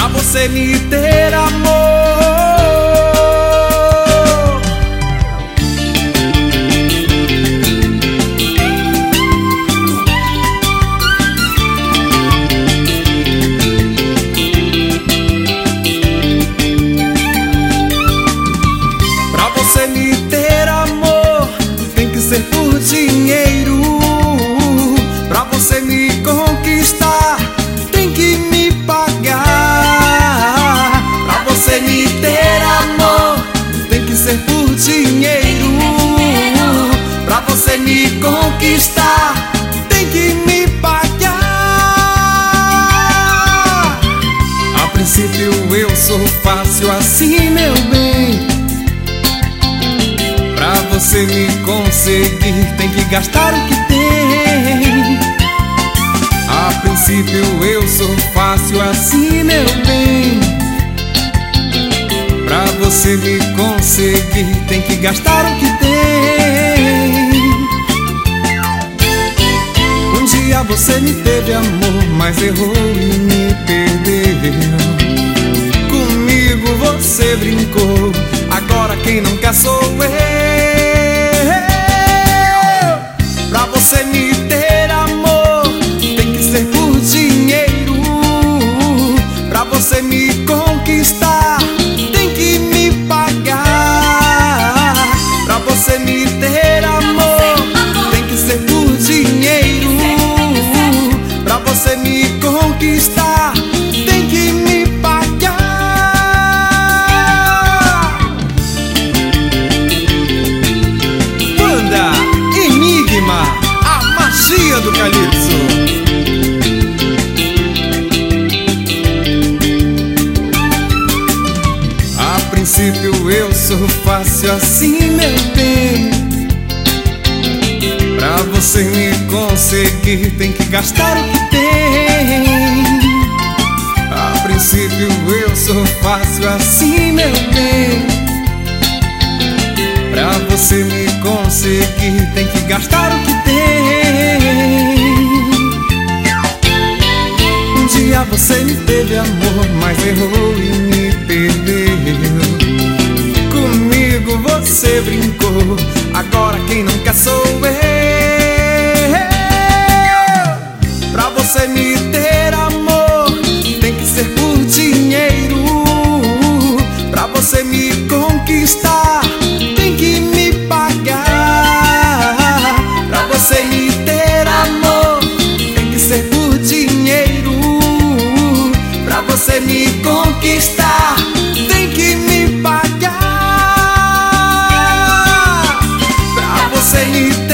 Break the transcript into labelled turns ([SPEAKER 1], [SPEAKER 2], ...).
[SPEAKER 1] pra você me ter amor. Pra você me ter amor, tem que ser por dinheiro. Pra você me conquistar, tem que me pagar. Pra você me ter amor, tem que ser por dinheiro. Pra você me conquistar, tem que me pagar. A princípio eu sou fácil assim, meu bem. Pra você me conseguir, tem que gastar o que tem. A princípio eu sou fácil assim, meu bem. Pra você me conseguir, tem que gastar o que tem. Um dia você me teve amor, mas errou e me perdeu. Comigo você brincou, agora quem não quer sou eu. Pra você me ter amor, tem que ser por dinheiro. Pra você me conquistar, tem que me pagar. Pra você me ter amor, tem que ser por dinheiro. Pra você me conquistar, tem que me pagar. Banda Enigma, a magia do calypso. A princípio eu sou fácil assim, meu bem. Pra você me conseguir, tem que gastar o que tem. A princípio eu sou fácil assim, meu bem. Pra você me conseguir, tem que gastar o que tem. Um dia você me teve amor, mas errou e me perdeu. Comigo você brincou, agora quem não quer sou eu. Pra você me ter amor, tem que ser por dinheiro. Pra você me conquistar, tem que me pagar. Pra você me ter amor, tem que ser por dinheiro. Pra você me conquistar, tem que me pagar. Pra você me ter